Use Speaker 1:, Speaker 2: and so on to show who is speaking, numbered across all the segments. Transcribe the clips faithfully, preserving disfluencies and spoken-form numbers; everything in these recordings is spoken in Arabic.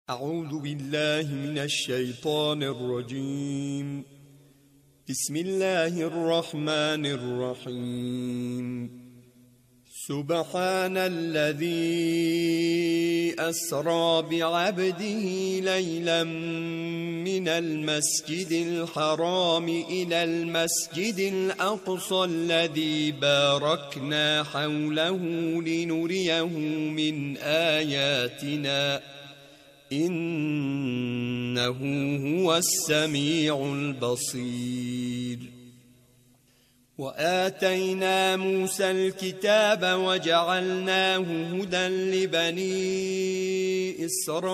Speaker 1: أعوذ بالله من الشيطان الرجيم. بسم الله الرحمن الرحيم. سبحان الذي أسرى بعبده ليلا من المسجد الحرام إلى المسجد الأقصى الذي باركنا حوله لنريه من آياتنا إنه هو السميع البصير. وآتينا موسى الكتاب وجعلناه هدى لبني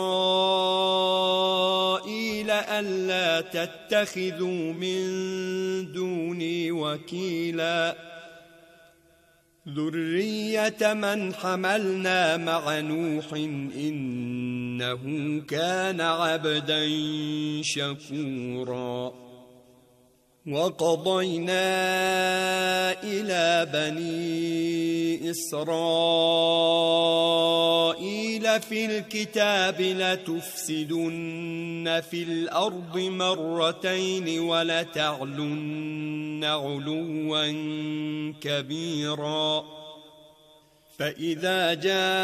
Speaker 1: إسرائيل ألا تتخذوا من دوني وكيلا ذرية من حملنا مع نوح إنه كان عبدا شكورا. وقضينا إلى بني إسرائيل في الكتاب لتفسدن في الأرض مرتين ولتعلن علوا كبيرا. فإذا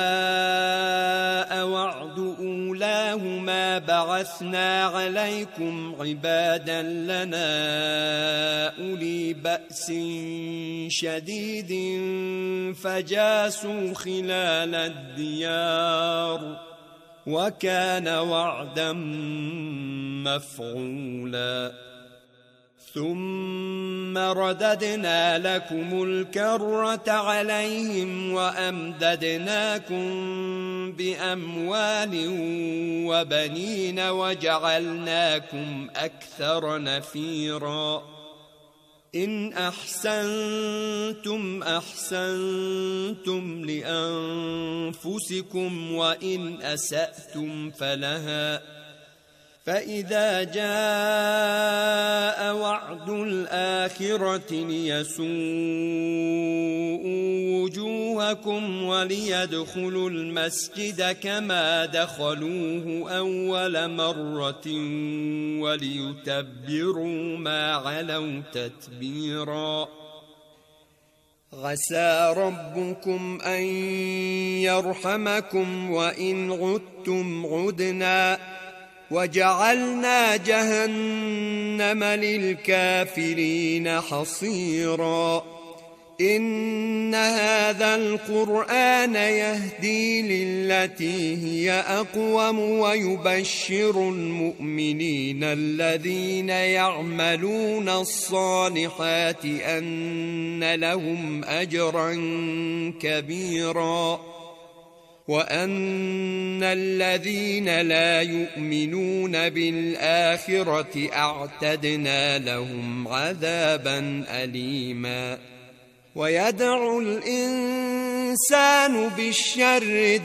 Speaker 1: جاء وعد أولاهما بعثنا عليكم عبادا لنا أولي بأس شديد فجاسوا خلال الديار وكان وعدا مفعولا. ثم رددنا لكم الكرة عليهم وأمددناكم بأموال وبنين وجعلناكم أكثر نفيرا. إن أحسنتم أحسنتم لأنفسكم وإن أسأتم فلها. فإذا جاء وعد الآخرة ليسوءوا وجوهكم وليدخلوا المسجد كما دخلوه أول مرة وليتبروا ما علوا تتبيرا. عسى ربكم أن يرحمكم وإن عدتم عدنا وجعلنا جهنم للكافرين حصيرا. إن هذا القرآن يهدي للتي هي أقوم ويبشر المؤمنين الذين يعملون الصالحات أن لهم أجرا كبيرا وأن الذين لا يؤمنون بالآخرة أعتدنا لهم عذابا أليما. ويدعو الإنسان بالشر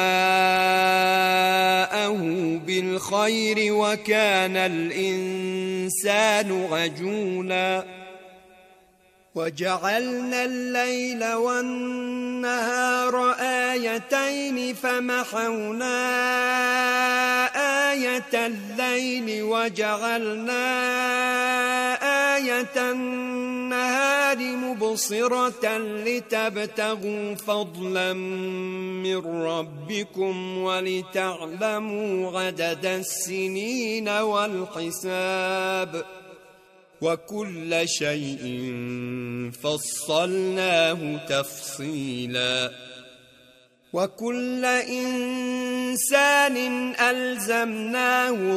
Speaker 1: دعاءه بالخير وكان الإنسان عجولا. وجعلنا الليل والنهار آيتين فمحونا آية الليل وجعلنا آية النهار مبصرة لتبتغوا فضلا من ربكم ولتعلموا عدد السنين والحساب وكل شيء فصلناه تفصيلا. وكل إنسان ألزمناه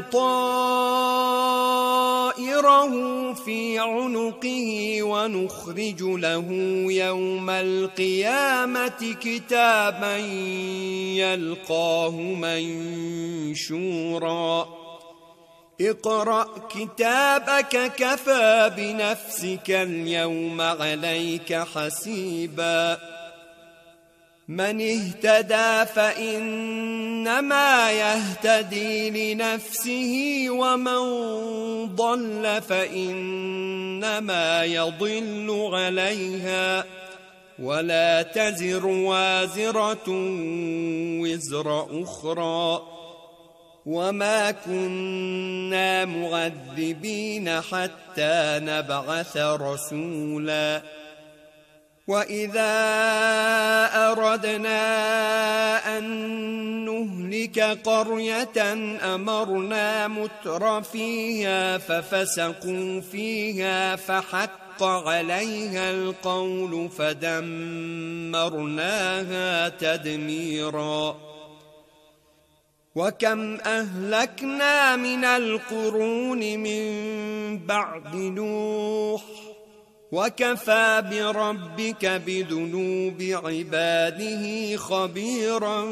Speaker 1: طائره في عنقه ونخرج له يوم القيامة كتابا يلقاه منشورا. اقرأ كتابك كفى بنفسك اليوم عليك حسيبا. من اهتدى فإنما يهتدي لنفسه ومن ضل فإنما يضل عليها ولا تزر وازرة وزر أخرى وما كنا معذبين حتى نبعث رسولا وإذا أردنا أن نهلك قرية أمرنا متر فيها ففسقوا فيها فحق عليها القول فدمرناها تدميرا وكم أهلكنا من القرون من بعد نوح وكفى بربك بذنوب عباده خبيرا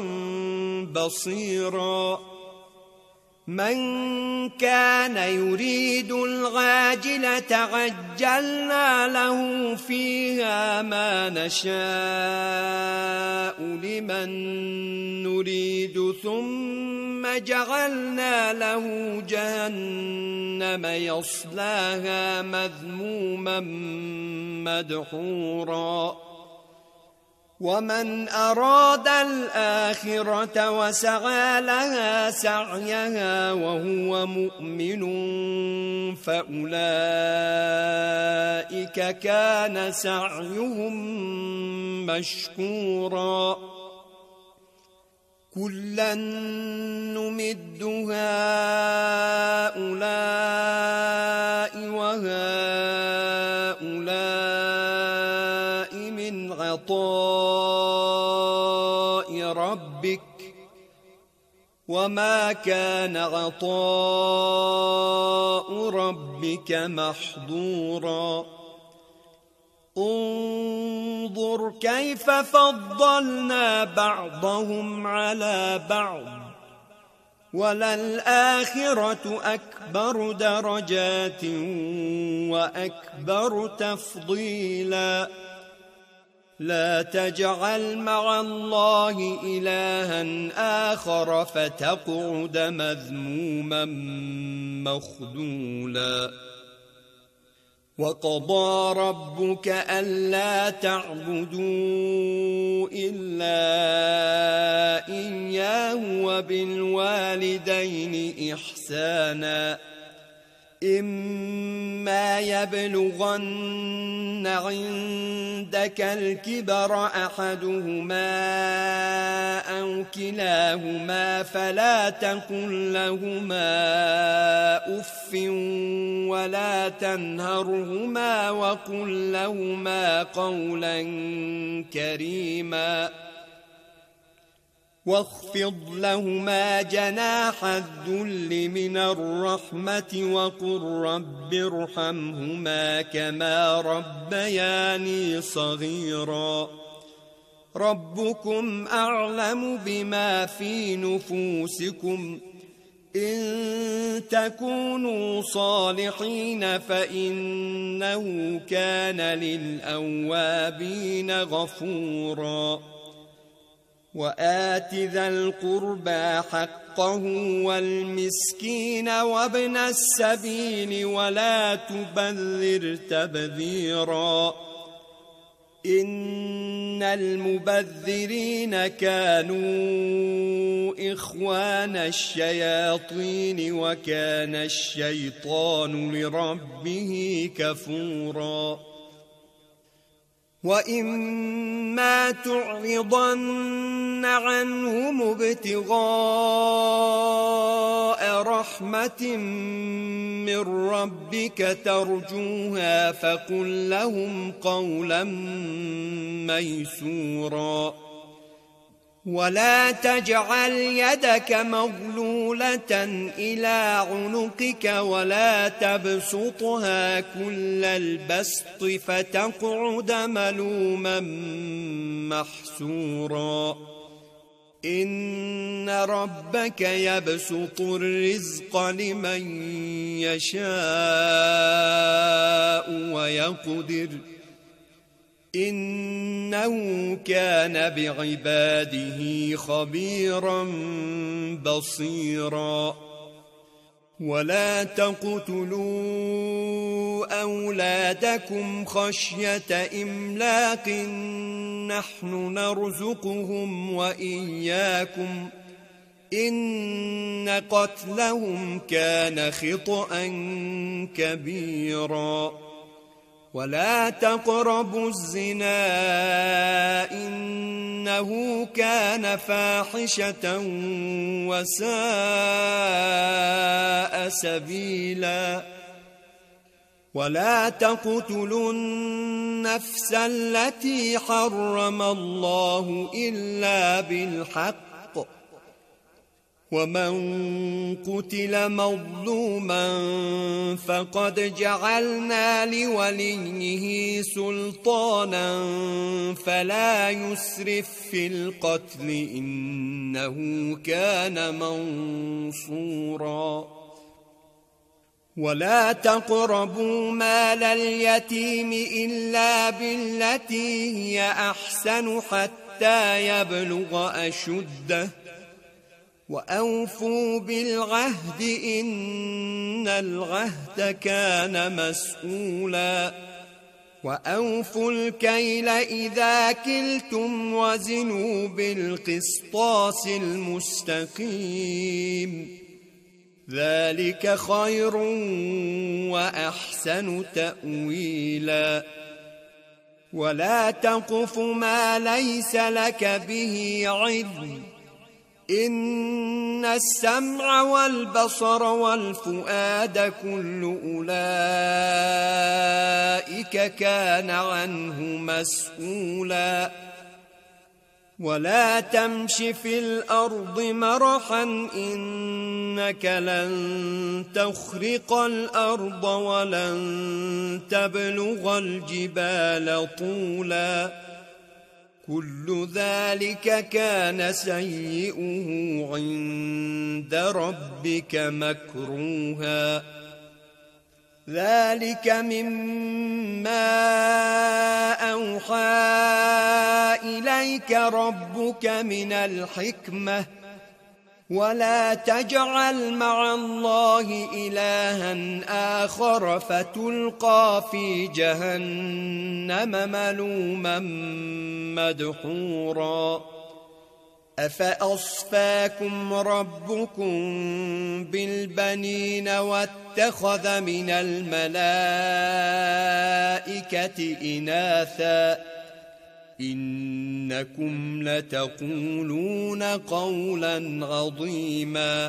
Speaker 1: بصيرا من كان يريد العاجلة عجلنا له فيها ما نشاء لمن نريد ثم جعلنا له جهنم يصلاها مذموما مدحورا ومن أراد الآخرة وسعى لها سعيها وهو مؤمن فأولئك كان سعيهم مشكورا كلا نمد هؤلاء وهؤلاء من عطاء ربك وما كان عطاء ربك محظورا انظر كيف فضلنا بعضهم على بعض وللآخرة أكبر درجات وأكبر تفضيلا لا تجعل مع الله إلها آخر فتقعد مذموما مخذولا وقضى ربك ألا تعبدوا إلا إياه وبالوالدين إحسانا إما يبلغن عندك الكبر أحدهما أو كلاهما فلا تقل لهما أف ولا تنهرهما وقل لهما قولا كريما واخفض لهما جناح الذل من الرحمة وقل رب ارحمهما كما ربياني صغيرا ربكم أعلم بما في نفوسكم إن تكونوا صالحين فإنه كان للأوابين غفورا وآت ذا القربى حقه والمسكين وابن السبيل ولا تبذر تبذيرا إن المبذرين كانوا إخوان الشياطين وكان الشيطان لربه كفورا وإما تعرضن عنهم ابتغاء رحمة من ربك ترجوها فقل لهم قولا ميسورا ولا تجعل يدك مغلولة إلى عنقك ولا تبسطها كل البسط فتقعد ملوما محسورا إن ربك يبسط الرزق لمن يشاء ويقدر إنه كان بعباده خبيرا بصيرا ولا تقتلوا أولادكم خشية إملاق نحن نرزقهم وإياكم إن قتلهم كان خطأ كبيرا ولا تقربوا الزنا إنه كان فاحشة وساء سبيلا ولا تقتلوا النفس التي حرم الله إلا بالحق ومن قتل مظلوما فقد جعلنا لوليه سلطانا فلا يسرف في القتل إنه كان منصورا ولا تقربوا مال اليتيم إلا بالتي هي أحسن حتى يبلغ أشده وأوفوا بالعهد إن العهد كان مسؤولا وأوفوا الكيل إذا كلتم وزنوا بالقسطاس المستقيم ذلك خير وأحسن تأويلا ولا تقف ما ليس لك به علم إن السمع والبصر والفؤاد كل أولئك كان عنه مسؤولا ولا تمش في الأرض مرحا إنك لن تخرق الأرض ولن تبلغ الجبال طولا كل ذلك كان سيئه عند ربك مكروها ذلك مما أوحى إليك ربك من الحكمة ولا تجعل مع الله إلها آخر فتلقى في جهنم ملوما مدحورا أفأصفاكم ربكم بالبنين واتخذ من الملائكة إناثا إنكم لتقولون قولا عظيما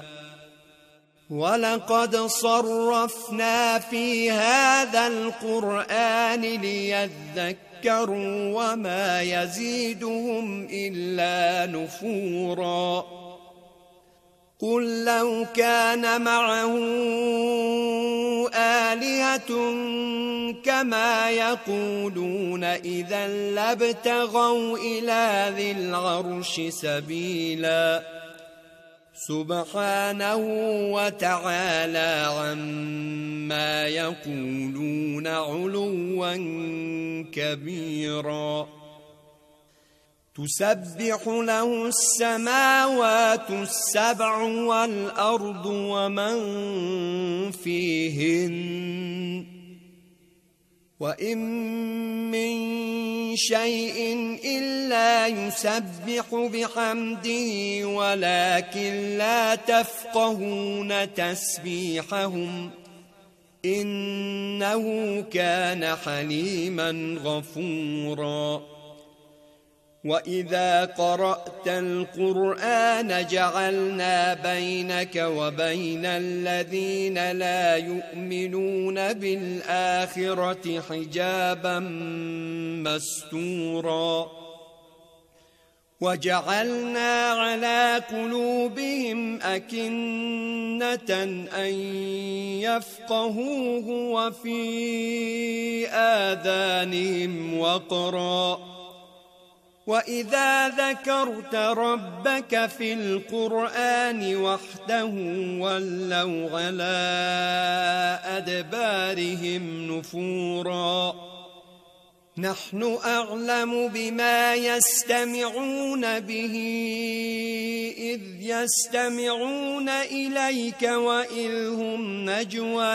Speaker 1: ولقد صرفنا في هذا القرآن ليذكروا وما يزيدهم إلا نفورا قل لو كان معه آلهة كما يقولون إذا لابتغوا إلى ذي العرش سبيلا سبحانه وتعالى عما يقولون علوا كبيرا تسبح له السماوات السبع والأرض ومن فيهن وإن من شيء إلا يسبح بحمده ولكن لا تفقهون تسبيحهم إنه كان حليما غفورا وإذا قرأت القرآن جعلنا بينك وبين الذين لا يؤمنون بالآخرة حجابا مستورا وجعلنا على قلوبهم أكنة أن يفقهوه وفي آذانهم وقرا وإذا ذكرت ربك في القرآن وحده ولوا على أدبارهم نفورا نحن أعلم بما يستمعون به إذ يستمعون إليك وإذ هم نجوى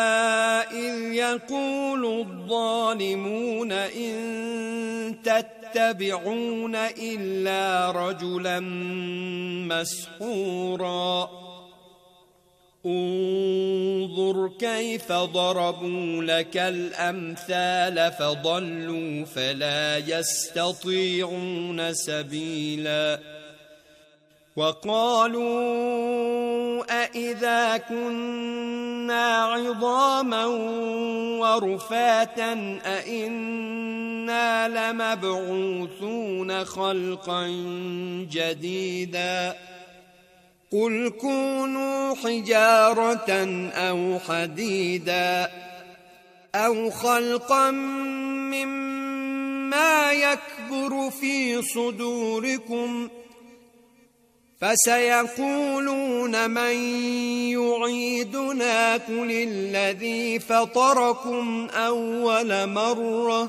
Speaker 1: إذ يقول الظالمون إن تتبعون يتبعون إلا رجلا مسحورا انظر كيف ضربوا لك الأمثال فضلوا فلا يستطيعون سبيلا وقالوا أإذا كنا عظاما ورفاتا أإنا لمبعوثون خلقا جديدا قل كونوا حجارة أو حديدا أو خلقا مما يكبر في صدوركم فسيقولون من يعيدنا قل الذي فطركم أول مرة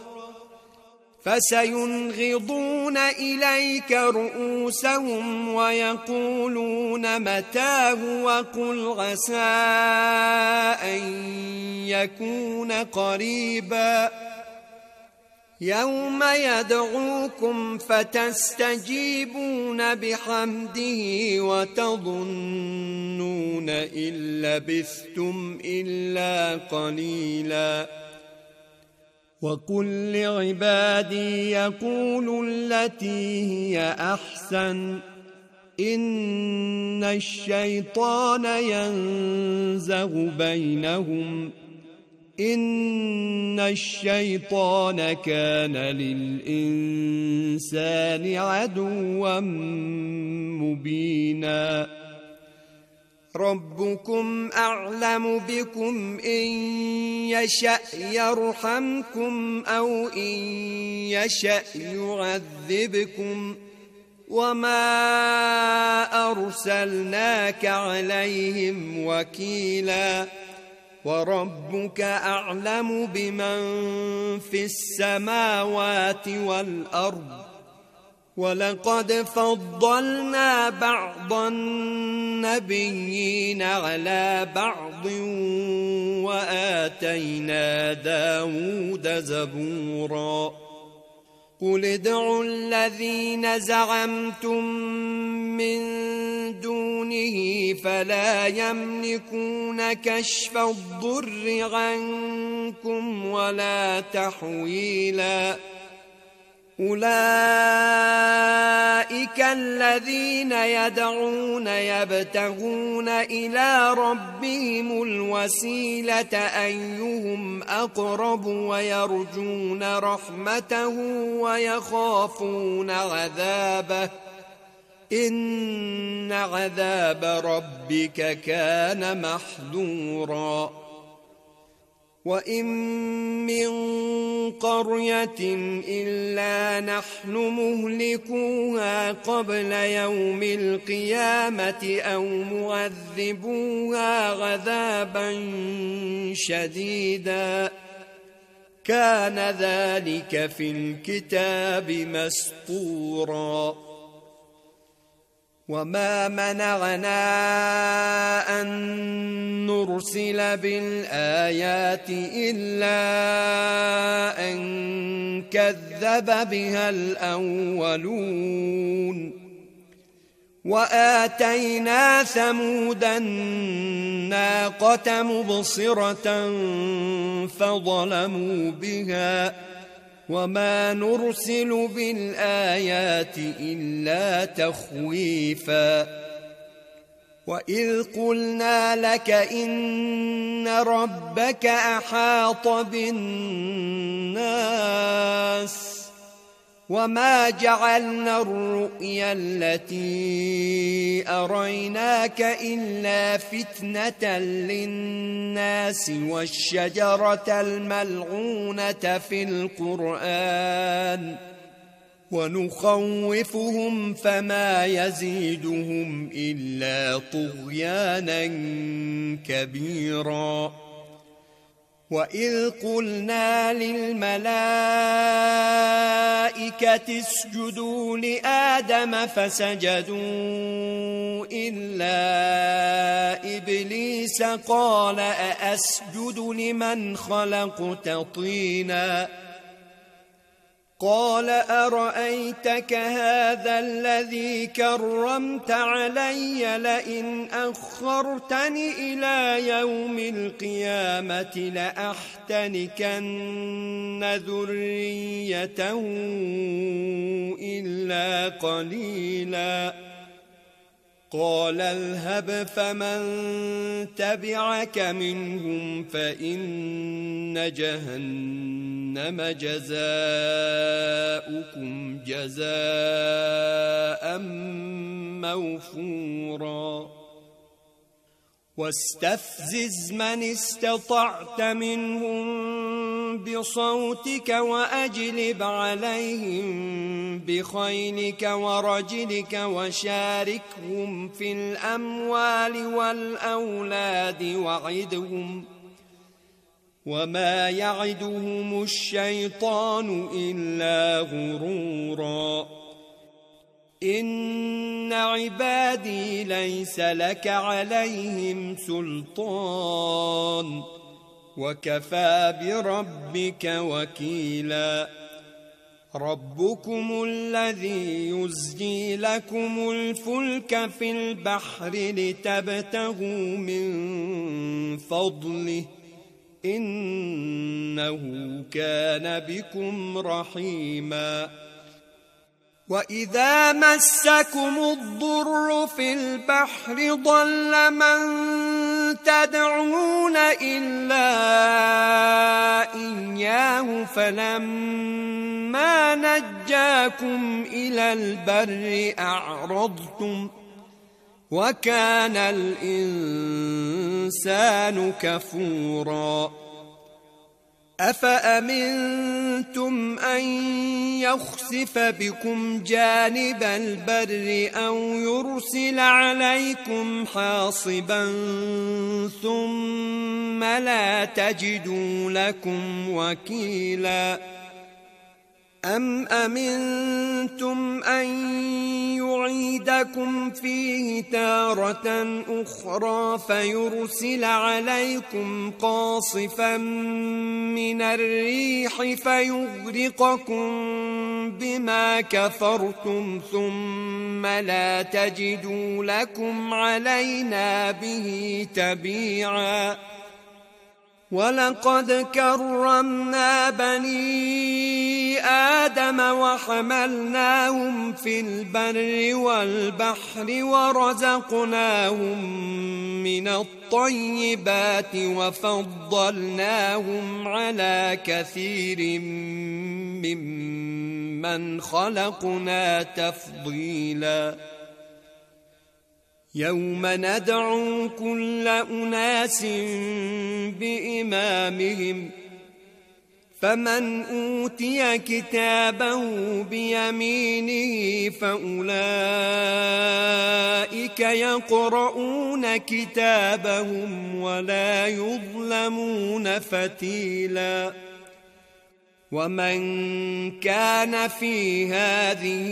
Speaker 1: فسينغضون إليك رؤوسهم ويقولون متاه وقل عسى أن يكون قريبا يوم يدعوكم فتستجيبون بحمده وتظنون إن لبثتم إلا قليلا وقل لعبادي يقولوا التي هي أحسن إن الشيطان ينزغ بينهم إن الشيطان كان للإنسان عدوا مبينا ربكم أعلم بكم إن يشأ يرحمكم أو إن يشأ يعذبكم وما أرسلناك عليهم وكيلا وربك أعلم بمن في السماوات والأرض ولقد فضلنا بعض النبيين على بعض وآتينا داود زبورا قل ادعوا الذين زعمتم من دونه فلا يملكون كشف الضر عنكم ولا تحويلا أولئك الذين يدعون يبتغون إلى ربهم الوسيلة أيهم أقرب ويرجون رحمته ويخافون عذابه إن عذاب ربك كان محذورا وإن من قرية إلا نحن مهلكوها قبل يوم القيامة أو معذبوها عذابا شديدا كان ذلك في الكتاب مسطورا وما منعنا أن نرسل بالآيات إلا أن كذب بها الأولون وآتينا ثمود الناقة مبصرة فظلموا بها وما نرسل بالآيات إلا تخويفا وإذ قلنا لك إن ربك أحاط بالناس وما جعلنا الرؤيا التي أريناك إلا فتنة للناس والشجرة الملعونة في القرآن ونخوفهم فما يزيدهم إلا طغيانا كبيرا وإذ قلنا للملائكة اسجدوا لآدم فسجدوا إلا إبليس قال أأسجد لمن خلقت طينا قال أرأيتك هذا الذي كرمت علي لئن أخرتني إلى يوم القيامة لأحتنكن ذريته إلا قليلا قال اذهب فمن تبعك منهم فإن جهنم جزاؤكم جزاء موفورا واستفزز من استطعت منهم بصوتك وأجلب عليهم بخيلك ورجلك وشاركهم في الأموال والأولاد وعدهم وما يعدهم الشيطان إلا غرورا إن عبادي ليس لك عليهم سلطان وكفى بربك وكيلا ربكم الذي يزجي لكم الفلك في البحر لتبتغوا من فضله إنه كان بكم رحيما وإذا مسكم الضر في البحر ضل من تدعون إلا إياه فلما نجاكم إلى البر أعرضتم وكان الإنسان كفورا أفأمنتم أن يخسف بكم جانب البر أو يرسل عليكم حاصبا ثم لا تجدوا لكم وكيلا أم أمنتم أن يعيدكم فيه تارة أخرى فيرسل عليكم قاصفا من الريح فيغرقكم بما كفرتم ثم لا تجدوا لكم علينا به تبيعا ولقد كرمنا بني آدم وحملناهم في البر والبحر ورزقناهم من الطيبات وفضلناهم على كثير ممن خلقنا تفضيلا يوم ندعو كل أناس بإمامهم فمن أوتي كتابه بيمينه فأولئك يقرؤون كتابهم ولا يظلمون فتيلا ومن كان في هذه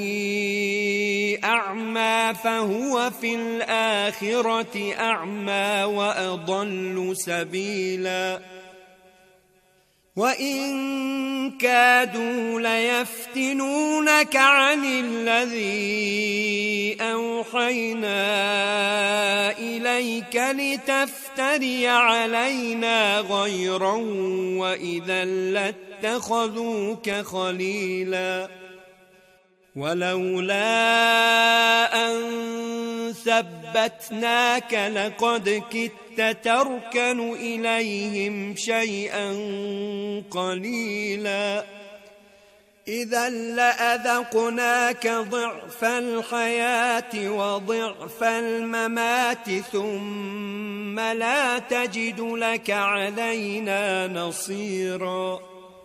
Speaker 1: أعمى فهو في الآخرة أعمى وأضل سبيلا وإن كادوا ليفتنونك عن الذي أوحينا إليك لتفتري علينا غيره وإذا لاتخذوك خليلا ولولا أن ثبتناك لقد كدت تركن إليهم شيئا قليلا إذا لأذقناك ضعف الحياة وضعف الممات ثم لا تجد لك علينا نصيرا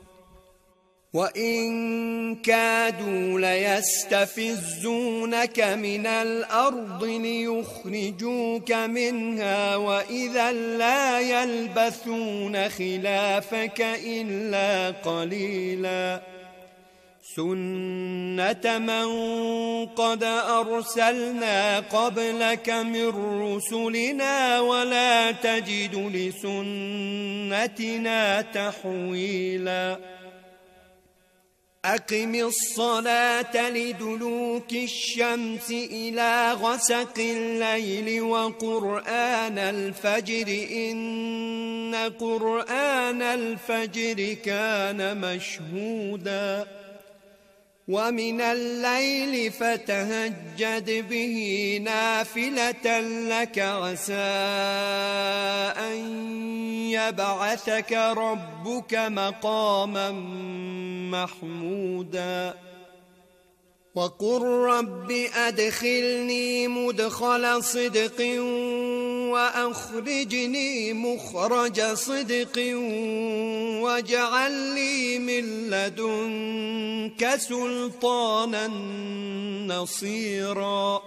Speaker 1: وإن كادوا ليستفزونك من الأرض ليخرجوك منها وإذا لا يلبثون خلافك إلا قليلا سنة من قد أرسلنا قبلك من رسلنا ولا تجد لسنتنا تحويلا أقم الصلاة لدلوك الشمس إلى غسق الليل وقرآن الفجر إن قرآن الفجر كان مشهودا ومن الليل فتهجد به نافلة لك عسى أن يبعثك ربك مقاما محمودا وقل رب أدخلني مدخل صدق وأخرجني مخرج صدق واجعل لي من لدنك سلطانا نصيرا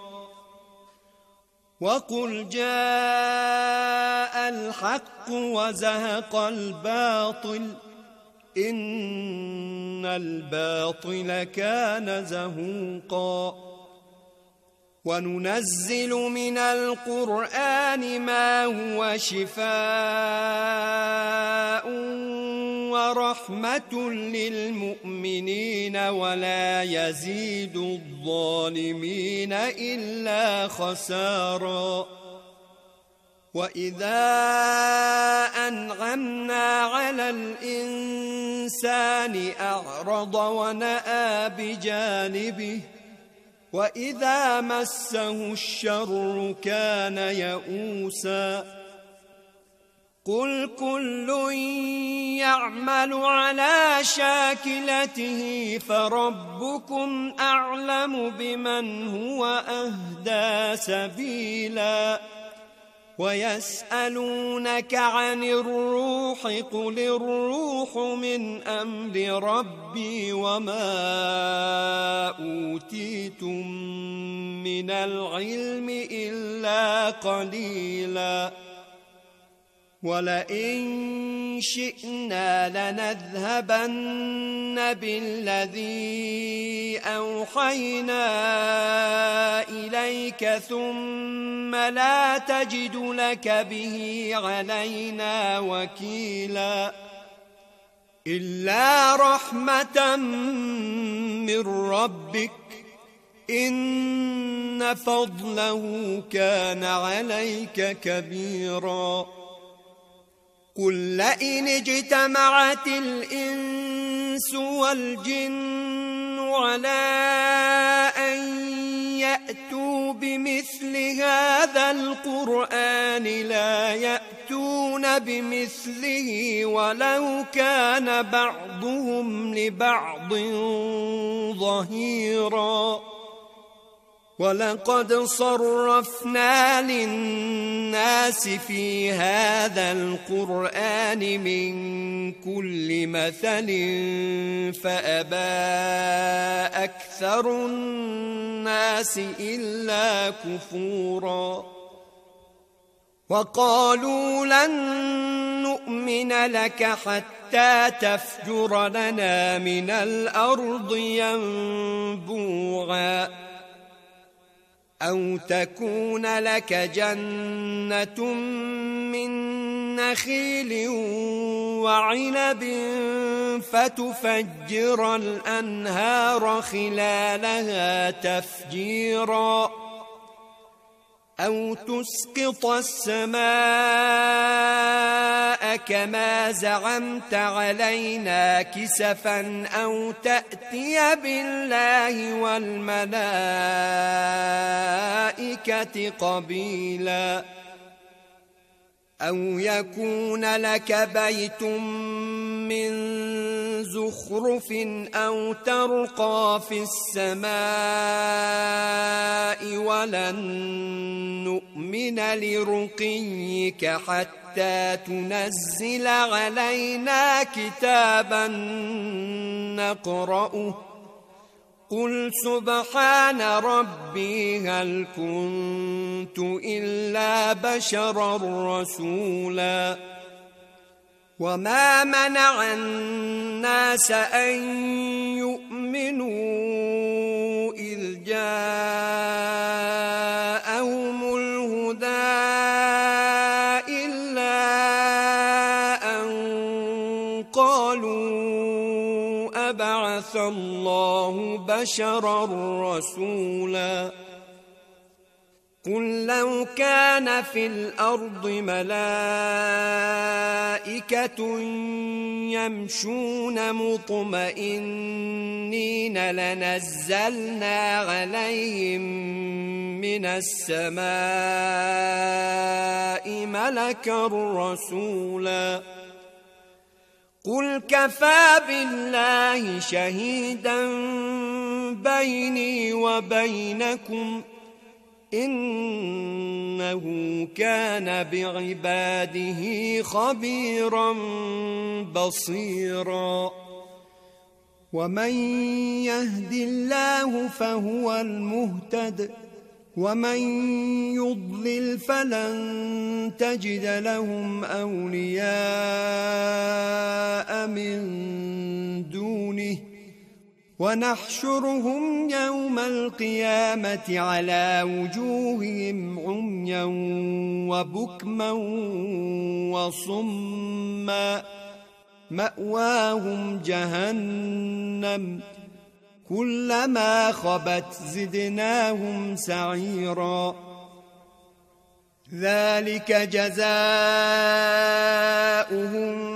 Speaker 1: وقل جاء الحق وزهق الباطل إن الباطل كان زهوقا وننزل من القرآن ما هو شفاء ورحمة للمؤمنين ولا يزيد الظالمين إلا خسارا وإذا أنعمنا على الإنسان أعرض ونأى بجانبه وإذا مسه الشر كان يئوسا قل كل يعمل على شاكلته فربكم أعلم بمن هو أهدى سبيلا ويسألونك عن الروح قل الروح من أمر ربي وما أوتيتم من العلم إلا قليلا ولئن شئنا لنذهبن بالذي أوحينا إليك ثم لا تجد لك به علينا وكيلا إلا رحمة من ربك إن فضله كان عليك كبيرا قل لئن اجتمعت الإنس والجن على أن يأتوا بمثل هذا القرآن لا يأتون بمثله ولو كان بعضهم لبعض ظهيرا ولقد صرفنا للناس في هذا القرآن من كل مثل فأبى أكثر الناس إلا كفورا وقالوا لن نؤمن لك حتى تفجر لنا من الأرض ينبوعا أو تكون لك جنة من نخيل وعنب فتفجر الأنهار خلالها تفجيرا أو تسقط السماء كما زعمت علينا كسفا أو تأتي بالله والملائكة قبيلا أو يكون لك بيت من زخرف أو ترقى في السماء ولن نؤمن لرقيك حتى تنزل علينا كتابا نقرأه قل سبحان ربي هل كنت إلا بشرا رسولا وما منع الناس أن يؤمنوا إذ جاءهم الهدى إلا أن قالوا أبعث بعث الله بشرا رسولا قل لو كان في الأرض ملائكة يمشون مطمئنين لنزلنا عليهم من السماء ملكا رسولا قل كفى بالله شهيدا بيني وبينكم إنه كان بعباده خبيرا بصيرا ومن يهد الله فهو المهتد ومن يضلل فلن تجد لهم أولياء من دونه ونحشرهم يوم القيامة على وجوههم عميا وبكما وصما مأواهم جهنم كلما خبت زدناهم سعيرا ذلك جزاؤهم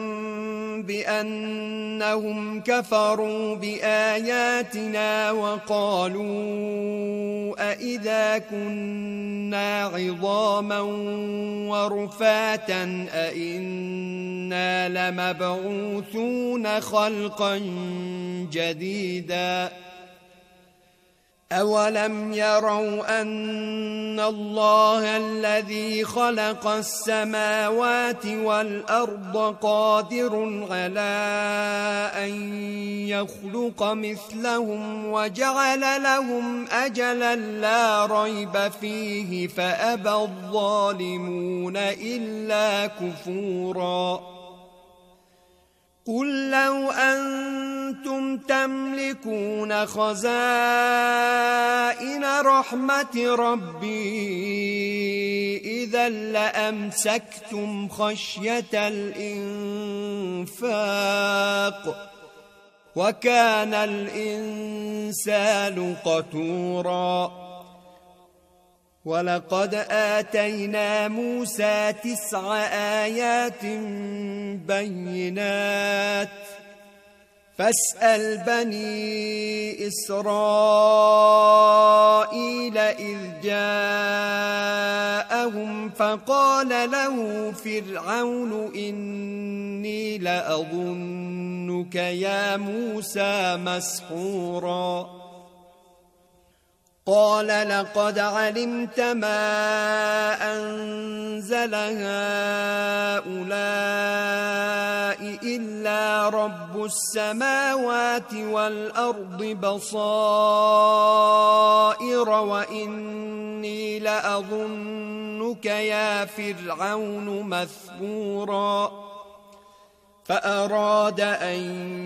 Speaker 1: بأنهم كفروا بآياتنا وقالوا أئذا كنا عظاما ورفاتا أئنا لمبعوثون خلقا جديدا أولم يروا أن الله الذي خلق السماوات والأرض قادر على أن يخلق مثلهم وجعل لهم أجلا لا ريب فيه فأبى الظالمون إلا كفورا قل لو أنتم تملكون خزائن رحمة ربي إذا لأمسكتم خشية الإنفاق وكان الإنسان قتورا ولقد آتينا موسى تسع آيات بينات فاسأل بني إسرائيل إذ جاءهم فقال له فرعون إني لأظنك يا موسى مسحورا قال لقد علمت ما أنزل هؤلاء إلا رب السماوات والأرض بصائر وإني لأظنك يا فرعون مثبورا فأراد أن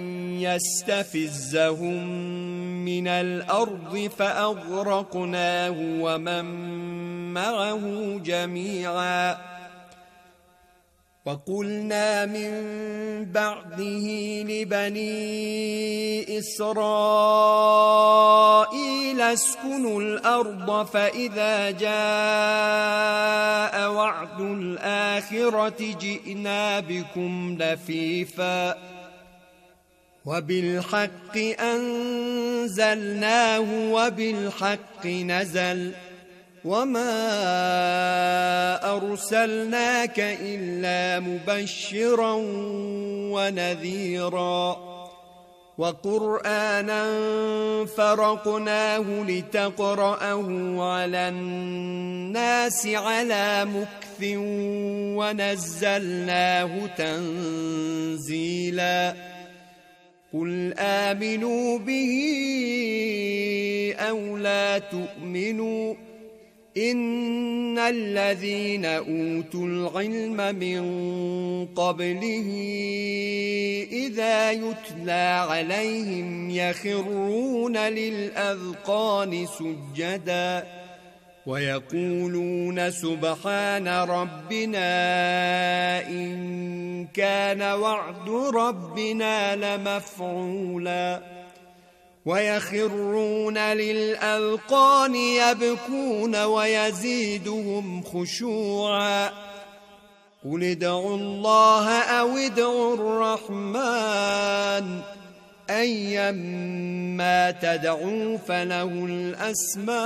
Speaker 1: يستفزهم من الأرض فأغرقناه ومن معه جميعا وقلنا من بعده لبني إسرائيل اسكنوا الأرض فإذا جاء وعد الآخرة جئنا بكم لفيفا وبالحق أنزلناه وبالحق نزل وما أرسلناك إلا مبشرا ونذيرا وقرآنا فرقناه لتقرأه على الناس على مكث ونزلناه تنزيلا قل آمنوا به أو لا تؤمنوا إن الذين أوتوا العلم من قبله إذا يتلى عليهم يخرون للأذقان سجدا ويقولون سبحان ربنا إن كان وعد ربنا لمفعولا ويخرون للأذقان يبكون ويزيدهم خشوعا قل ادعوا الله أو ادعوا الرحمن أيما تدعوا فله الأسماء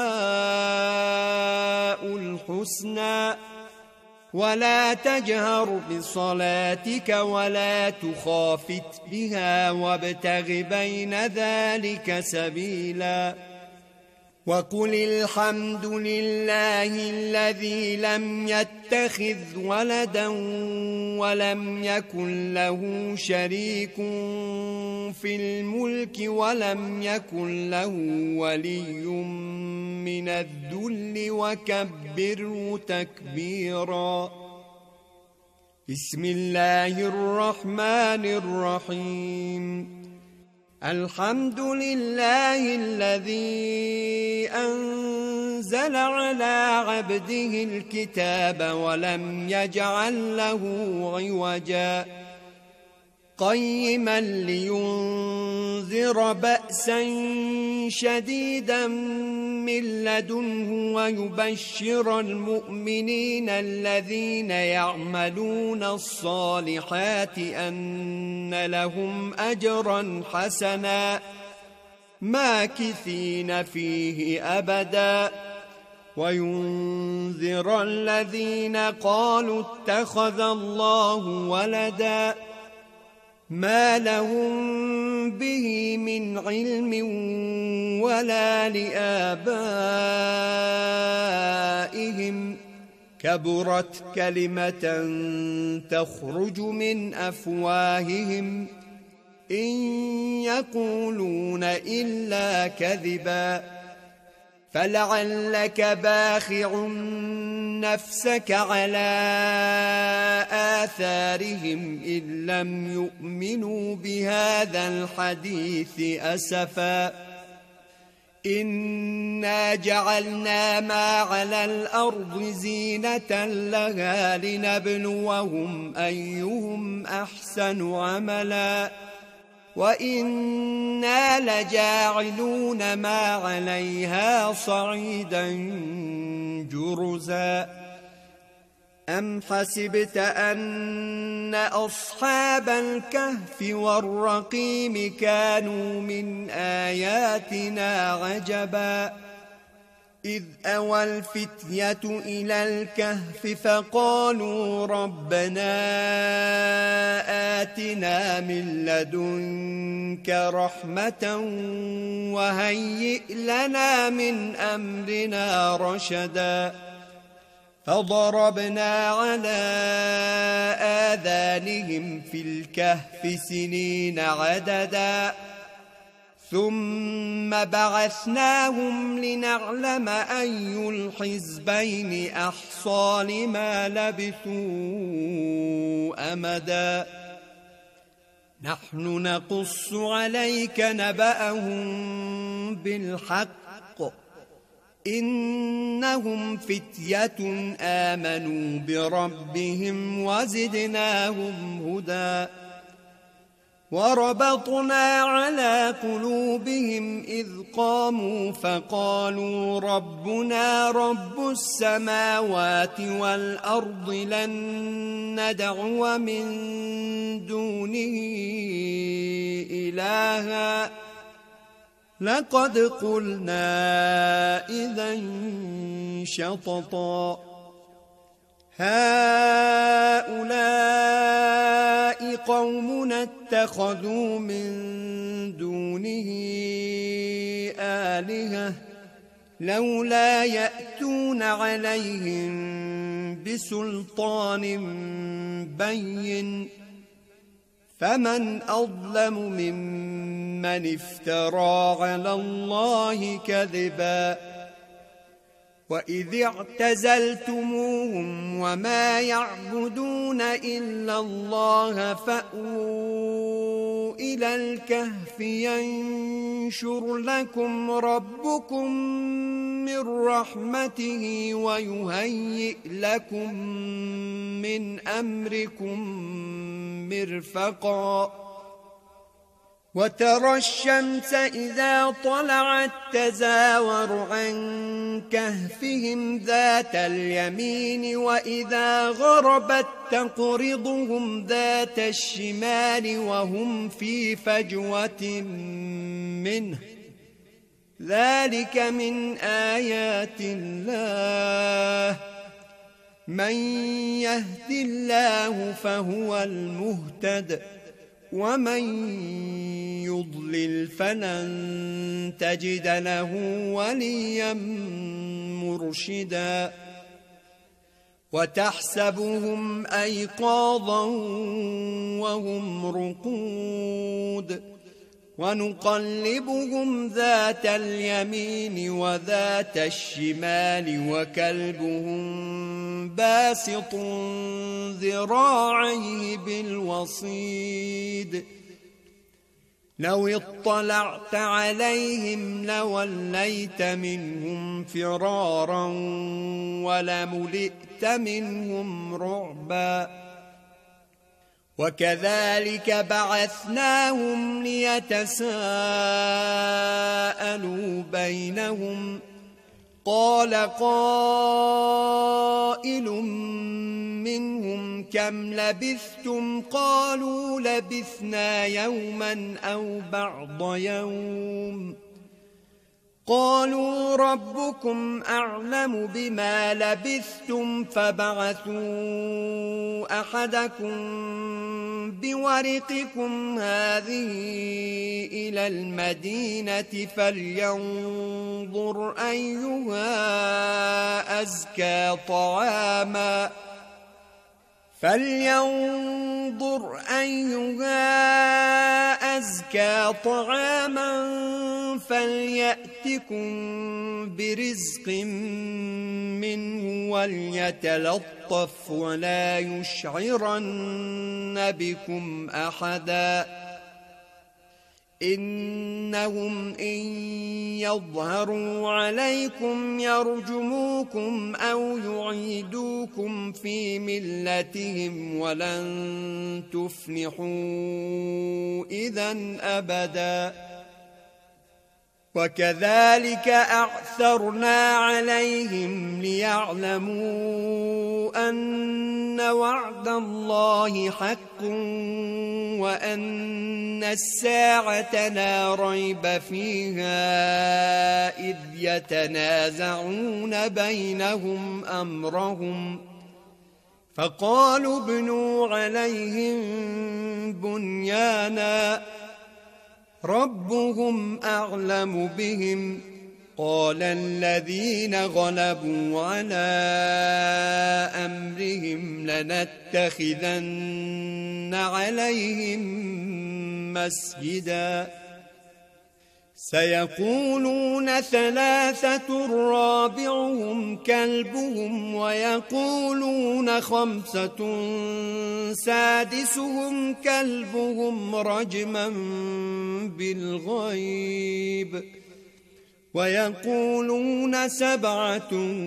Speaker 1: الحسنى ولا تجهر بصلاتك ولا تخافت بها وابتغ بين ذلك سبيلا وقل الحمد لله الذي لم يتخذ ولدا ولم يكن له شريك في الملك ولم يكن له ولي من الذل وكبره تكبيرا بسم الله الرحمن الرحيم الحمد لله الذي أنزل على عبده الكتاب ولم يجعل له عوجا قيما لينذر بأسا شديدا من لدنه ويبشر المؤمنين الذين يعملون الصالحات أن لهم أجرا حسنا ماكثين فيه أبدا وينذر الذين قالوا اتخذ الله ولدا ما لهم به من علم ولا لآبائهم كبرت كلمة تخرج من أفواههم إن يقولون إلا كذبا فلعلك باخع نفسك على آثارهم إن لم يؤمنوا بهذا الحديث أسفا إنا جعلنا ما على الأرض زينة لها لنبلوهم أيهم أحسن عملا وإنا لجاعلون ما عليها صعيدا جرزا أم حسبت أن أصحاب الكهف والرقيم كانوا من آياتنا عجبا إذ أوى الفتية إلى الكهف فقالوا ربنا آتنا من لدنك رحمة وهيئ لنا من أمرنا رشدا فضربنا على آذانهم في الكهف سنين عددا ثم بعثناهم لنعلم أي الحزبين أحصى لما لبثوا أمدا نحن نقص عليك نبأهم بالحق إنهم فتية آمنوا بربهم وزدناهم هدى وربطنا على قلوبهم إذ قاموا فقالوا ربنا رب السماوات والأرض لن ندعو من دونه إلها لقد قلنا إذا شططا هؤلاء قومنا اتخذوا من دونه آلهة لولا يأتون عليهم بسلطان بين فمن أظلم ممن افترى على الله كذبا وإذ اعتزلتموهم وما يعبدون إلا الله فأووا إلى الكهف ينشر لكم ربكم من رحمته ويهيئ لكم من أمركم مرفقا وترى الشمس إذا طلعت تزاور عن كهفهم ذات اليمين وإذا غربت تقرضهم ذات الشمال وهم في فجوة منه ذلك من آيات الله من يهد الله فهو المهتد ومن يضلل فلن تجد له وليا مرشدا وتحسبهم أيقاظا وهم رقود ونقلبهم ذات اليمين وذات الشمال وكلبهم باسط ذراعيه بالوصيد لو اطلعت عليهم لوليت منهم فرارا ولملئت منهم رعبا وكذلك بعثناهم ليتساءلوا بينهم قال قائل منهم كم لبثتم قالوا لبثنا يوما أو بعض يوم قالوا ربكم أعلم بما لبثتم فبعثوا أحدكم بورقكم هذه إلى المدينة فلينظر أيها أزكى طعاما فلينظر أيها أزكى طعاما فليأتكم برزق منه وليتلطف ولا يشعرن بكم أحدا إنهم إن يظهروا عليكم يرجموكم أو يعيدوكم في ملتهم ولن تفلحوا إذن أبدا وكذلك أعثرنا عليهم ليعلموا أن وعد الله حق وأن الساعة لا ريب فيها إذ يتنازعون بينهم أمرهم فقالوا ابنوا عليهم بنيانا ربهم أعلم بهم قال الذين غلبوا على أمرهم لنتخذن عليهم مسجدا سيقولون ثلاثة رابعهم كلبهم ويقولون خمسة سادسهم كلبهم رجما بالغيب ويقولون سبعة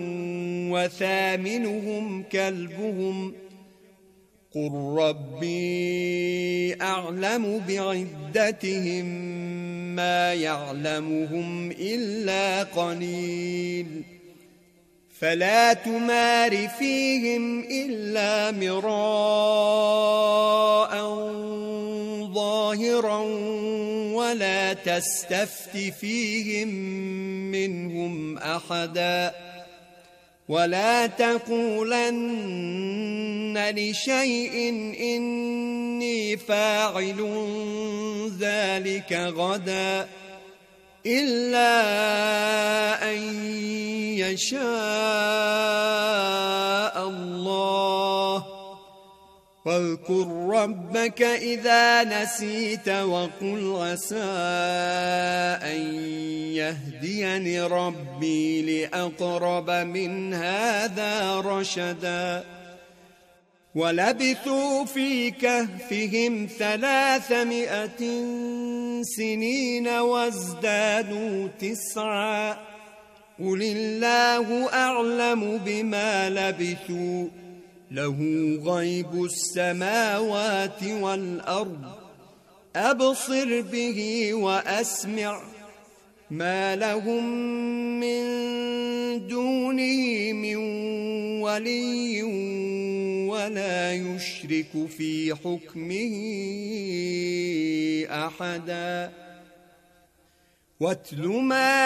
Speaker 1: وثامنهم كلبهم قل ربي أعلم بعدتهم ما يعلمهم إلا قليل فلا تمار فيهم إلا مراء ظاهرا ولا تستفت فيهم منهم أحدا ولا تقولن لشيء إني فاعل ذلك غدا إلا أن يشاء الله واذكر ربك إذا نسيت وقل عسى أن يهديني ربي لأقرب من هذا رشدا ولبثوا في كهفهم ثلاثمائة سنين وازدادوا تسعا قل الله أعلم بما لبثوا له غيب السماوات والأرض أبصر به وأسمع ما لهم من دونه من ولي ولا يشرك في حكمه أحدا واتل ما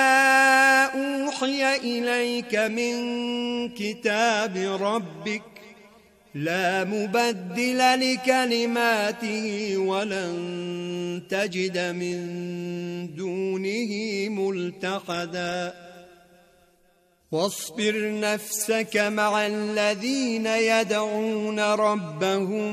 Speaker 1: أوحي إليك من كتاب ربك لا مبدل لكلماته ولن تجد من دونه ملتحدا واصبر نفسك مع الذين يدعون ربهم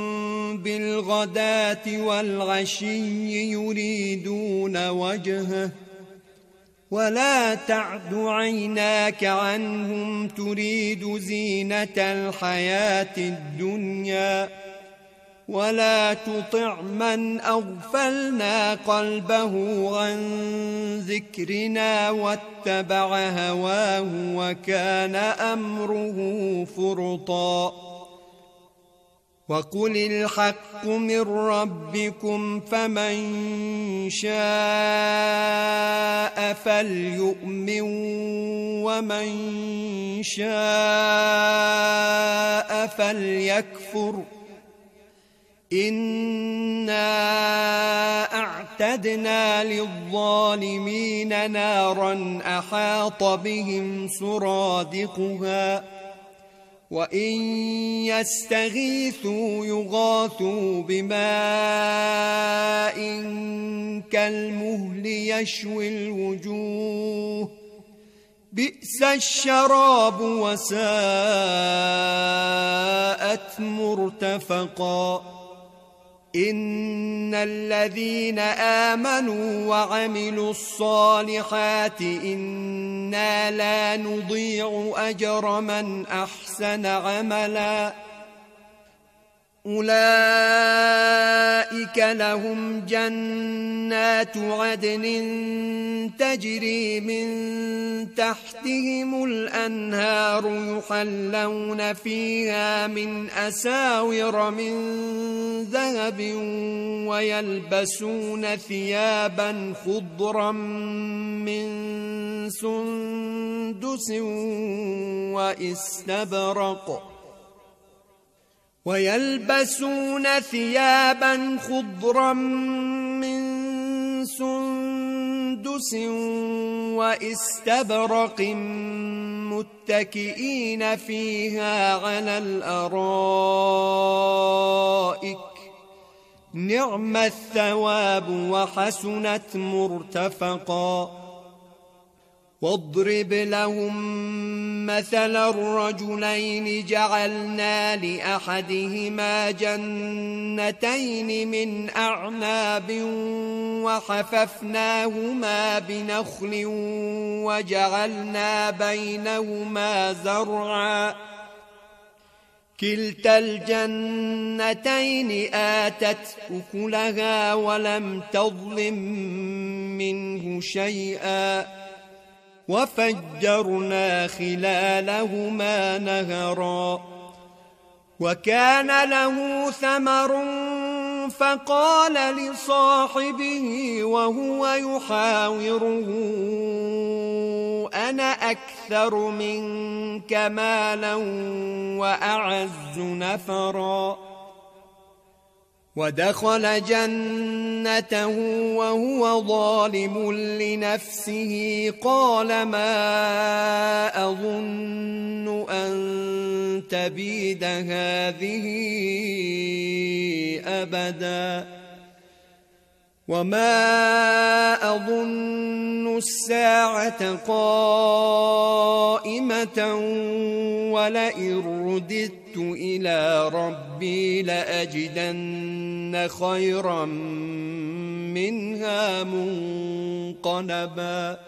Speaker 1: بالغداة والعشي يريدون وجهه ولا تعد عيناك عنهم تريد زينة الحياة الدنيا ولا تطع من أغفلنا قلبه عن ذكرنا واتبع هواه وكان أمره فرطا وقل الحق من ربكم فمن شاء فليؤمن ومن شاء فليكفر إنا أعتدنا للظالمين نارا أحاط بهم سرادقها وإن يستغيثوا يغاثوا بماء كالمهل يشوي الوجوه بئس الشراب وساءت مرتفقا إن الذين آمنوا وعملوا الصالحات إنا لا نضيع أجر من أحسن عملا أولئك لهم جنات عدن تجري من تحتهم الأنهار يحلون فيها من أساور من ذهب ويلبسون ثيابا خضرا من سندس واستبرق ويلبسون ثيابا خضرا من سندس واستبرق متكئين فيها على الأرائك نعم الثواب وحسنت مرتفقا واضرب لهم مثل الرجلين جعلنا لأحدهما جنتين من أعناب وحففناهما بنخل وجعلنا بينهما زرعا كلتا الجنتين آتت أكلها ولم تظلم منه شيئا وفجرنا خلالهما نهرا وكان له ثمر فقال لصاحبه وهو يحاوره أنا أكثر منك مالا وأعز نفرا ودخل جنته وهو ظالم لنفسه قال ما أظن أن تبيد هذه أبدا وما أظن الساعة قائمة ولئن رددت إلى ربي لأجدن خيرا منها منقلبا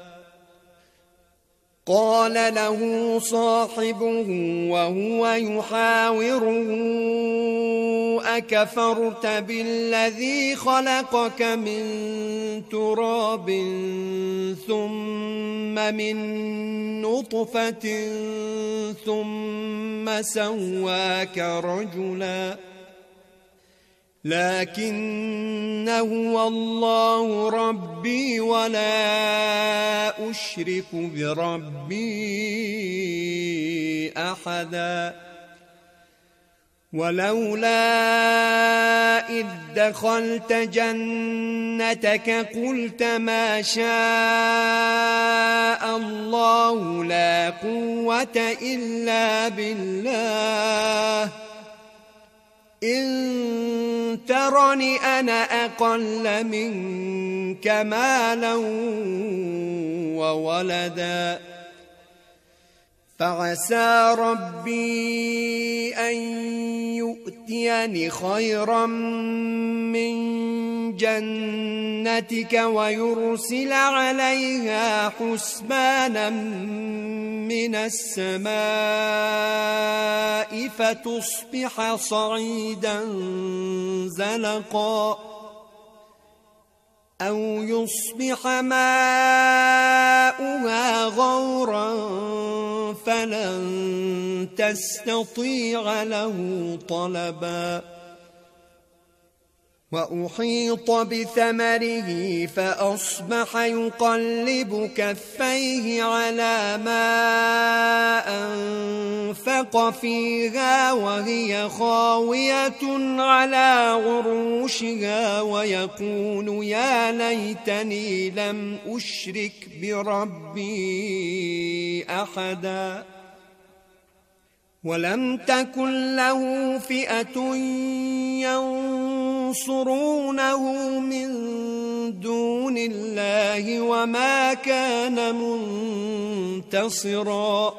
Speaker 1: قال له صاحبه وهو يحاوره أكفرت بالذي خلقك من تراب ثم من نطفة ثم سواك رجلا لكن هو الله ربي ولا أشرك بربي أحدا ولولا إذ دخلت جنتك قلت ما شاء الله لا قوة إلا بالله إن ترني أنا أقل منك مالا وولدا فعسى ربي أن يؤتيني خيرا من جنتك ويرسل عليها حسبانا من السماء فتصبح صعيدا زلقا أو يصبح ماؤها غورا فلن تستطيع له طلبا وأحيط بثمره فأصبح يقلب كفيه على ما أنفق فيها وهي خاوية على عروشها ويقول يا ليتني لم أشرك بربي أحدا ولم تكن له فئة ينصرونه من دون الله وما كان منتصرا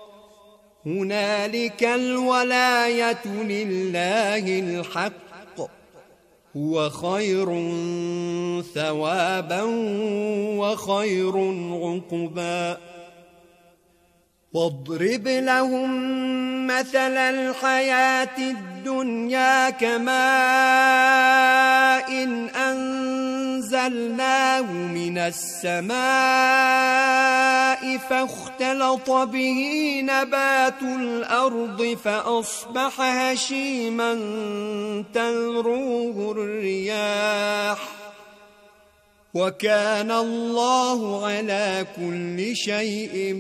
Speaker 1: هنالك الولاية لله الحق هو خير ثوابا وخير عقبا واضرب لهم مثل الحياة الدنيا كماء إن أنزلناه من السماء فاختلط به نبات الأرض فأصبح هشيما تذروه الرياح وكان الله على كل شيء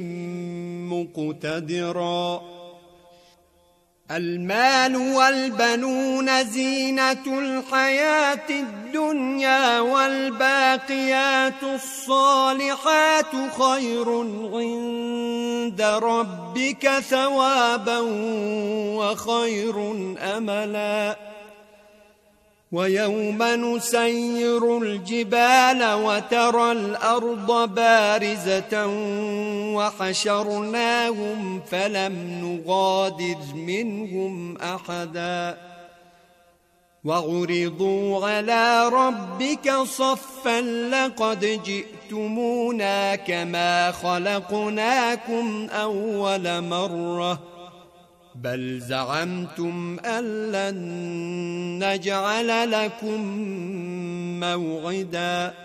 Speaker 1: مقتدرا المال والبنون زينة الحياة الدنيا والباقيات الصالحات خير عند ربك ثوابا وخير أملا ويوم نسير الجبال وترى الأرض بارزة وحشرناهم فلم نغادر منهم أحدا وعرضوا على ربك صفا لقد جئتمونا كما خلقناكم أول مرة بل زعمتم أن لن نجعل لكم موعدا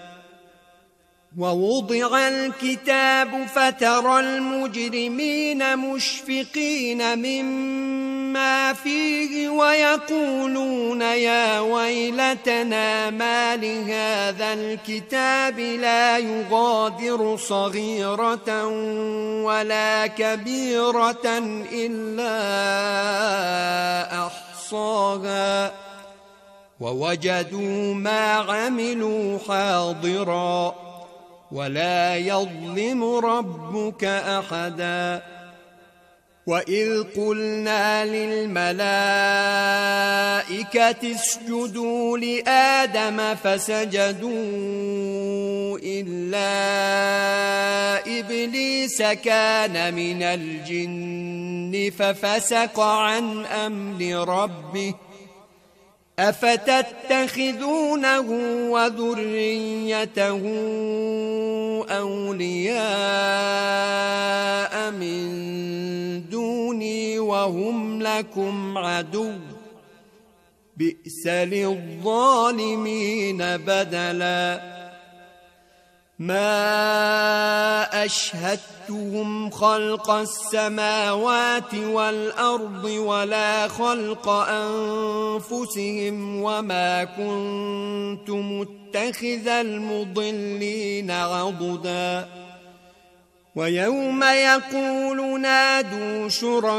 Speaker 1: ووضع الكتاب فترى المجرمين مشفقين مما فيه ويقولون يا ويلتنا ما لهذا الكتاب لا يغادر صغيرة ولا كبيرة إلا أحصاها ووجدوا ما عملوا حاضرا ولا يظلم ربك أحدا وإذ قلنا للملائكة اسجدوا لآدم فسجدوا إلا إبليس كان من الجن ففسق عن أمر ربه أفتتخذونه وذريته أولياء من دوني وهم لكم عدو بئس للظالمين بدلا ما أشهدتهم خلق السماوات والأرض ولا خلق أنفسهم وما كنت متخذ المضلين عضدا ويوم يقول نادوا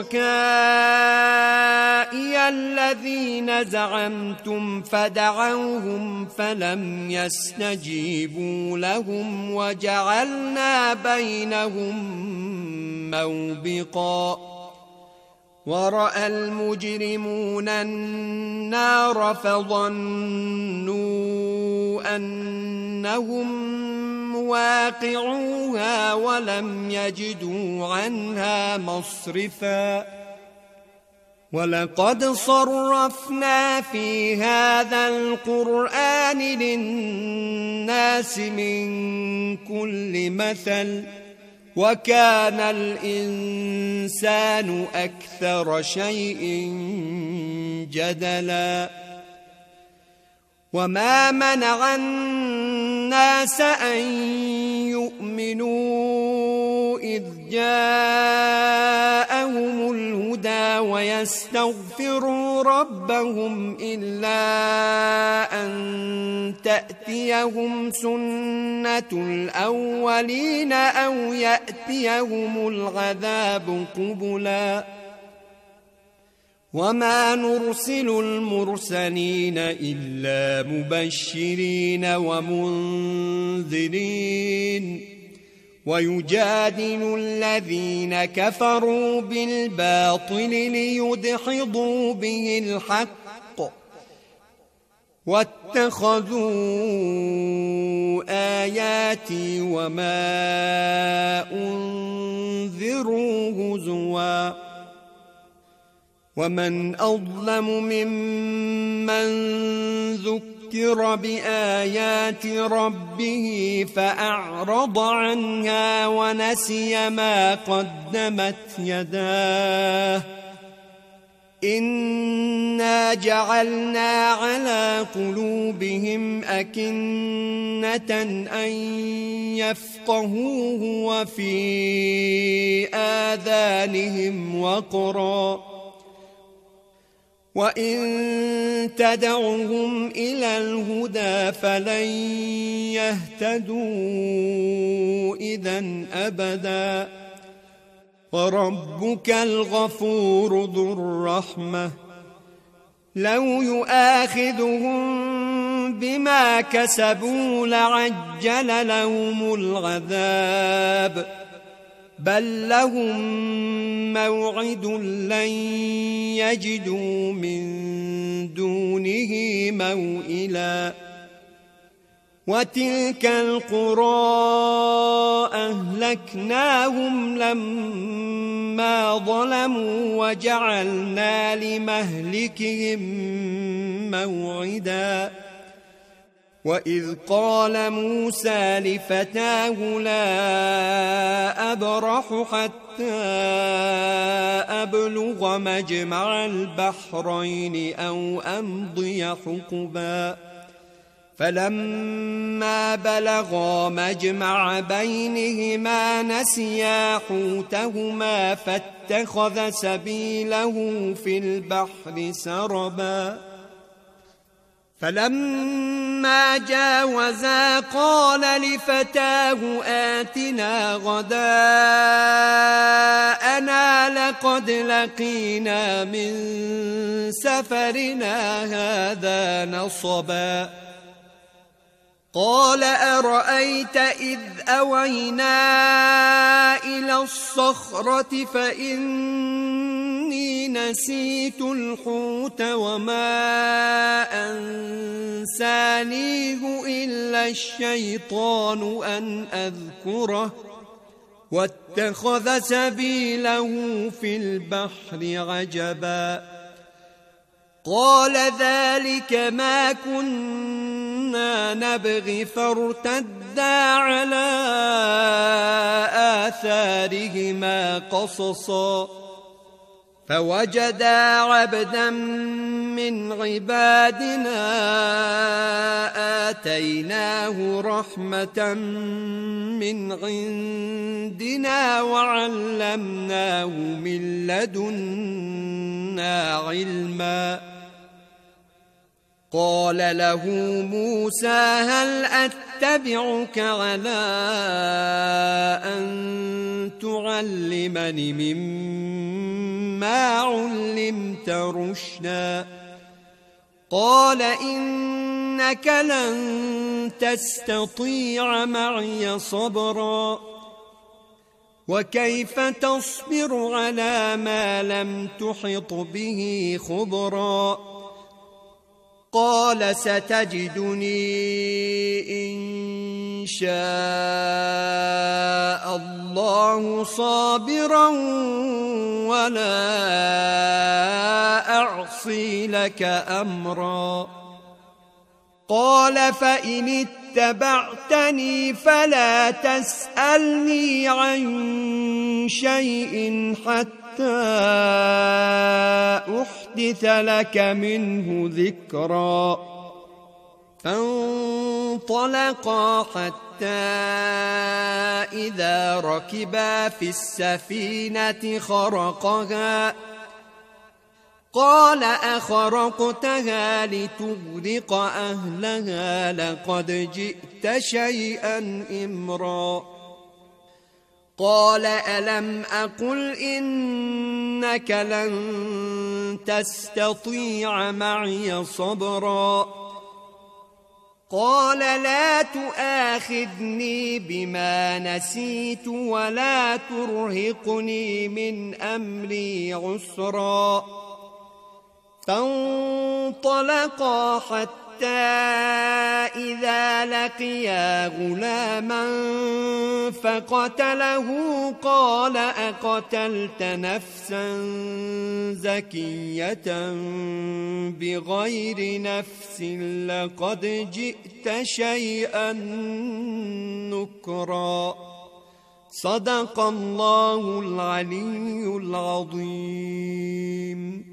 Speaker 1: شركائي الذين زعمتم فدعوهم فلم يستجيبوا لهم وجعلنا بينهم موبقا ورأى المجرمون النار فظنوا أنهم واقعوها ولم يجدوا عنها مصرفا ولقد صرفنا في هذا القرآن للناس من كل مثل وكان الإنسان أكثر شيء جدلا وما منع الناس أن يؤمنوا إذ جاءهم الهدى ويستغفروا ربهم إلا أن تأتيهم سنة الأولين أو يأتيهم العذاب قبلا وما نرسل المرسلين إلا مبشرين ومنذرين ويجادل الذين كفروا بالباطل ليدحضوا به الحق واتخذوا آياتي وما أنذروا هزوا ومن أظلم ممن ذكر بآيات ربه فأعرض عنها ونسي ما قدمت يداه إنا جعلنا على قلوبهم أكنة أن يفقهوه وفي آذانهم وقرا وإن تدعهم إلى الهدى فلن يهتدوا إذن أبدا وربك الغفور ذو الرحمة لو يؤاخذهم بما كسبوا لعجل لهم العذاب بل لهم موعد لن يجدوا من دونه موئلا وتلك القرى أهلكناهم لما ظلموا وجعلنا لمهلكهم موعدا وإذ قال موسى لفتاه لا أبرح حتى أبلغ مجمع البحرين أو أمضي حقبا فلما بلغا مجمع بينهما نسيا حوتهما فاتخذ سبيله في البحر سربا فلما جاوزا قال لفتاه آتنا غداءنا لقد لقينا من سفرنا هذا نصبا قال أرأيت إذ أوينا إلى الصخرة فإني نسيت الحوت وما أنسانيه إلا الشيطان أن أذكره واتخذ سبيله في البحر عجبا قال ذلك ما كنا نبغي فارتدا على آثارهما قصصا فوجدا عبدا من عبادنا آتيناه رحمة من عندنا وعلمناه من لدنا علما. قال له موسى هل أتبعك على أن تعلمني مما علمت رشدا؟ قال إنك لن تستطيع معي صبرا وكيف تصبر على ما لم تحط به خبرا؟ قال ستجدني إن شاء الله صابرا ولا أعصي لك أمرا. قال فإن اتبعتني فلا تسألني عن شيء حتى أحدث لك منه ذكرا. فانطلقا حتى إذا ركبا في السفينة خرقها قال أخرقتها لتغرق أهلها لقد جئت شيئا إمرا. قال ألم أقل إنك لن تستطيع معي صبرا؟ قال لا تؤاخذني بما نسيت ولا ترهقني من أمري عسرا. فانطلقا حتى إذا لقيا غلاما فقتله قال أقتلت نفسا زكية بغير نفس لقد جئت شيئا نكرا. صدق الله العلي العظيم.